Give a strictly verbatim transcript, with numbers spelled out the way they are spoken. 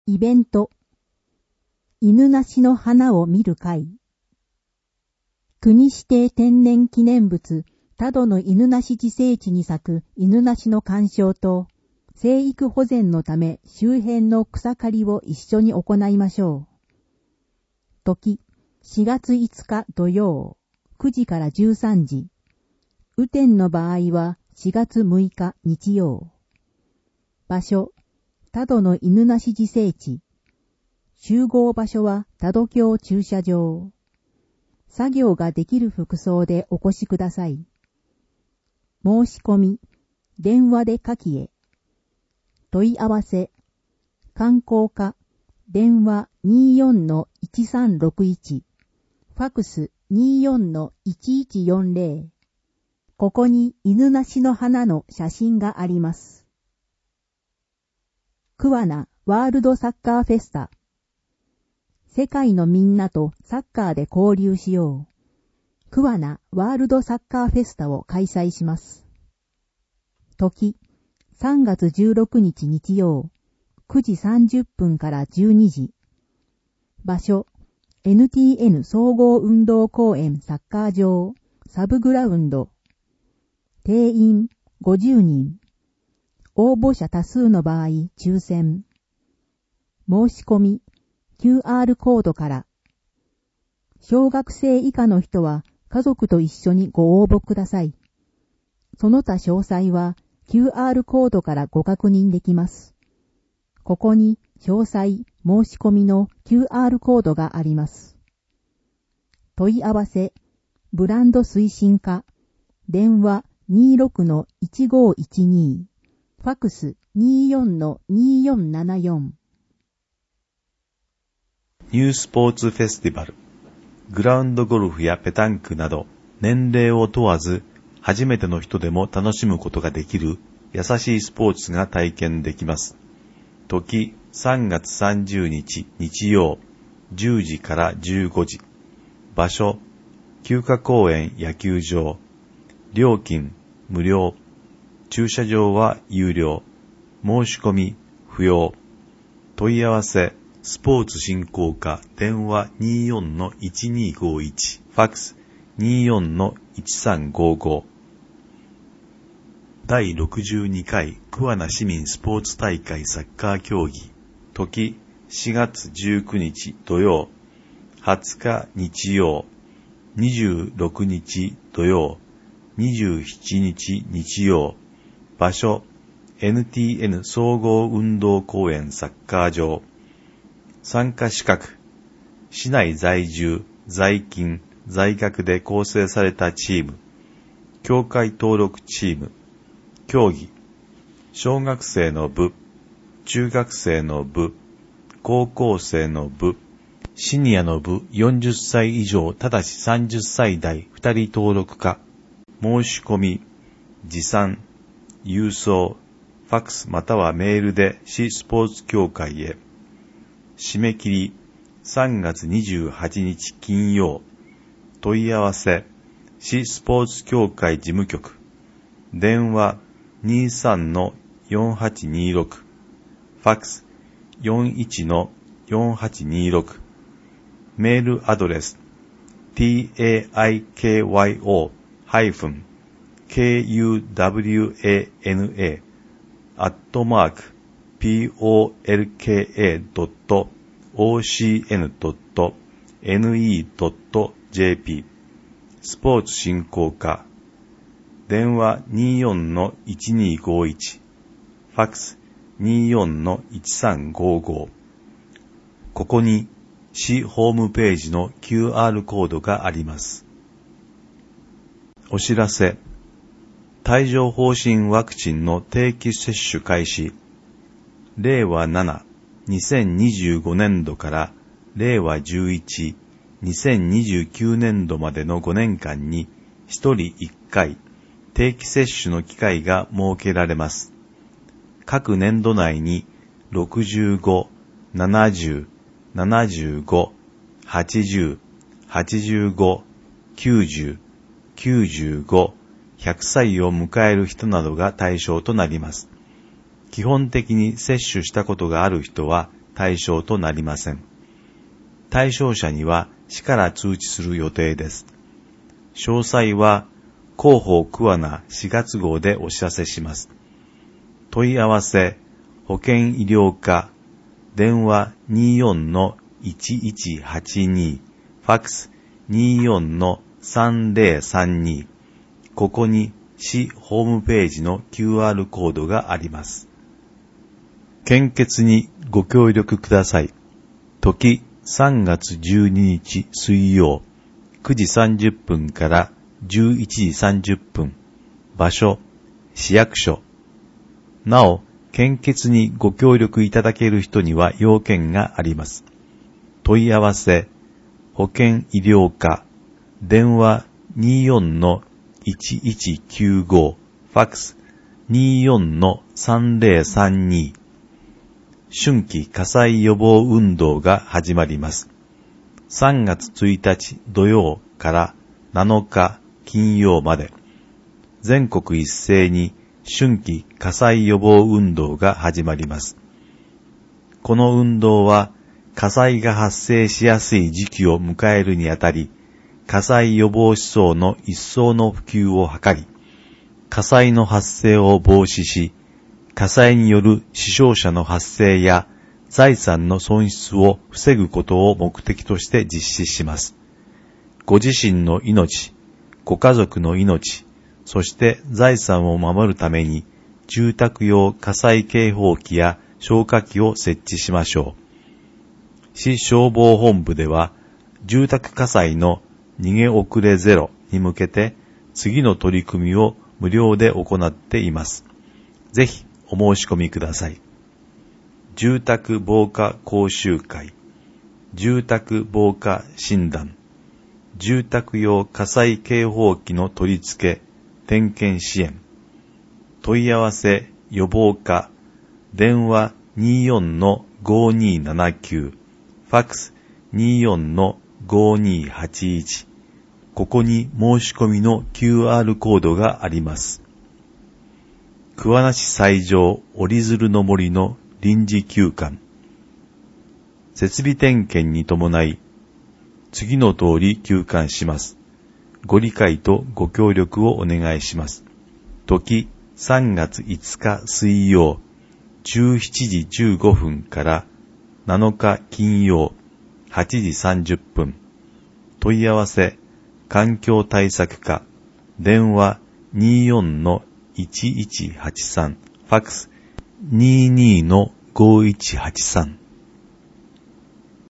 イベント。犬なしの花を見る会。国指定天然記念物、多度の犬なし自生地に咲く犬なしの鑑賞と、生育保全のため周辺の草刈りを一緒に行いましょう。時、しがついつか土曜、くじからじゅうさんじ。雨天の場合はしがつむいか日曜。場所、多度の犬なし自生地。集合場所は多度峡駐車場。作業ができる服装でお越しください。申し込み、電話で下記へ。問い合わせ、観光課、電話 にじゅうよんのいちさんろくいち、ファクス にじゅうよんのいちいちよんぜろ。ここに犬なしの花の写真があります。桑名ワールドサッカーフェスタ。世界のみんなとサッカーで交流しよう。桑名ワールドサッカーフェスタを開催します。時、さんがつじゅうろくにち日曜、くじさんじゅっぷんからじゅうにじ。場所、エヌティーエヌ 総合運動公園サッカー場、サブグラウンド。定員ごじゅうにん。応募者多数の場合、抽選。申し込み、キューアール コードから。小学生以下の人は家族と一緒にご応募ください。その他詳細は キューアール コードからご確認できます。ここに詳細申し込みの キューアール コードがあります。問い合わせ、ブランド推進課、電話 にじゅうろくのいちごいちに、ファクス にじゅうよんのにじゅうよんななよん。 ニュースポーツフェスティバル。グラウンドゴルフやペタンクなど、年齢を問わず、初めての人でも楽しむことができる優しいスポーツが体験できます。時、さんがつさんじゅうにち日曜、じゅうじからじゅうごじ。場所、休暇公園野球場。料金、無料。駐車場は有料。申し込み、不要。問い合わせ、スポーツ振興課、電話 にじゅうよんのいちにごいち、ファックス にじゅうよんのいちさんごご。だいろくじゅうにかい桑名市民スポーツ大会サッカー競技。時、しがつじゅうくにち土曜、はつか日曜、にじゅうろくにち土曜、にじゅうしちにち日曜。場所、エヌティーエヌ 総合運動公園サッカー場。参加資格、市内在住、在勤、在学で構成されたチーム、協会登録チーム、競技、小学生の部、中学生の部、高校生の部、シニアの部よんじゅっさい以上ただしさんじゅっさい代ふたり登録可。申し込み、持参、郵送、ファックスまたはメールで市スポーツ協会へ。締め切りさんがつにじゅうはちにち金曜。問い合わせ市スポーツ協会事務局。電話 にじゅうさんのよんはちにろく。ファックス よんじゅういちのよんはちにろく。メールアドレス ティーエーアイケーワイオー ハイフン ケーユーダブリューエーエヌエー アットマークピーオーエルケーエードットオーシーエヌドットエヌイードットジェーピー スポーツ振興課。電話 にじゅうよんのいちにごいち。ファックス にじゅうよんのいちさんごご。ここに市ホームページの キューアール コードがあります。お知らせ。帯状疱疹ワクチンの定期接種開始。れいわなな、にせんにじゅうごねんどかられいわじゅういち、にせんにじゅうきゅうねんどまでのごねんかんにひとりいっかい定期接種の機会が設けられます。各年度内にろくじゅうご、ななじゅう、ななじゅうご、はちじゅう、はちじゅうご、きゅうじゅう、きゅうじゅうご、ひゃくさいを迎える人などが対象となります。基本的に接種したことがある人は対象となりません。対象者には市から通知する予定です。詳細は広報桑名しがつ号でお知らせします。問い合わせ、保健医療課、電話 にじゅうよんのいちいちはちに、ファックス にじゅうよんのさんぜろさんに、ここに市ホームページの キューアール コードがあります。献血にご協力ください。時さんがつじゅうににち水曜、くじさんじゅっぷんからじゅういちじさんじゅっぷん。場所、市役所。なお、献血にご協力いただける人には要件があります。問い合わせ、保健医療課、電話 にじゅうよんのいちいちきゅうご、ファックス にじゅうよんのさんぜろさんに。春季火災予防運動が始まります。さんがつついたち土曜からなのか金曜まで、全国一斉に春季火災予防運動が始まります。この運動は火災が発生しやすい時期を迎えるにあたり、火災予防思想の一層の普及を図り、火災の発生を防止し、火災による死傷者の発生や財産の損失を防ぐことを目的として実施します。ご自身の命、ご家族の命、そして財産を守るために住宅用火災警報器や消火器を設置しましょう。市消防本部では住宅火災の逃げ遅れゼロに向けて次の取り組みを無料で行っています。ぜひお申し込みください。住宅防火講習会、住宅防火診断、住宅用火災警報器の取り付け、点検支援、問い合わせ予防課、電話 にじゅうよんのごにーななきゅう、ファックス にじゅうよんのごにーはちいち、ここに申し込みの キューアール コードがあります。桑名市西条折り鶴の森の臨時休館。設備点検に伴い、次の通り休館します。ご理解とご協力をお願いします。時さんがついつか水曜、じゅうしちじじゅうごふんからなのか金曜、はちじさんじゅっぷん。問い合わせ、環境対策課、電話 にじゅうよんのいちいちはちさん、ファックス にじゅうにのごいちはちさん。